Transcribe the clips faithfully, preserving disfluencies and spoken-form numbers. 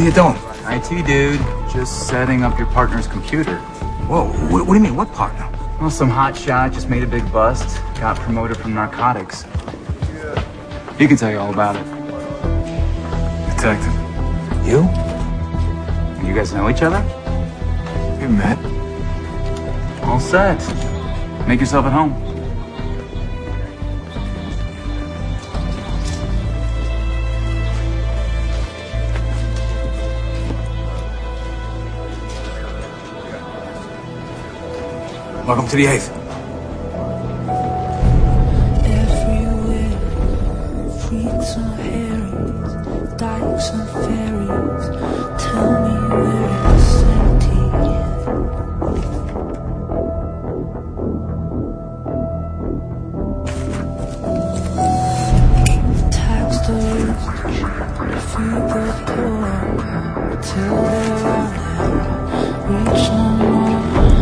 are you doing? I T, dude. Just setting up your partner's computer. Whoa, what, what do you mean? What partner? Well, some hot shot just made a big bust. Got promoted from narcotics. He can tell you all about it. Detective. You? You guys know each other? We met. All set. Make yourself at home. Welcome to the eighth. Everywhere, freaks and herrings, dykes and fairies. Tell me where it's scenting. Tax the rich, feed the poor, till they're out and reach no more.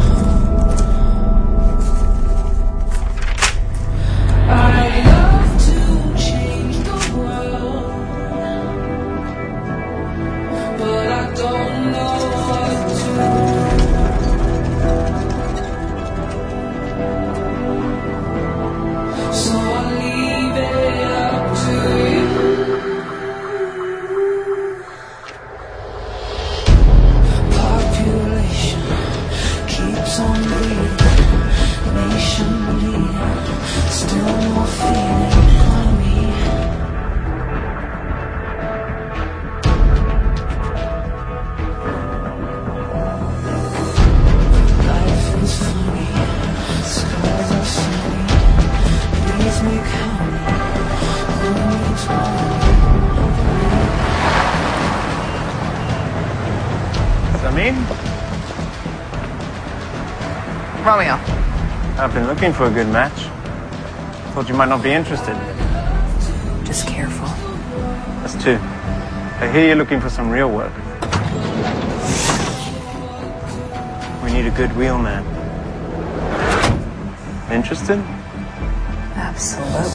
Samin? Romeo. I've been looking for a good match. Thought you might not be interested. Just careful. That's two. I hear you're looking for some real work. We need a good wheelman. Interested? Absolutely.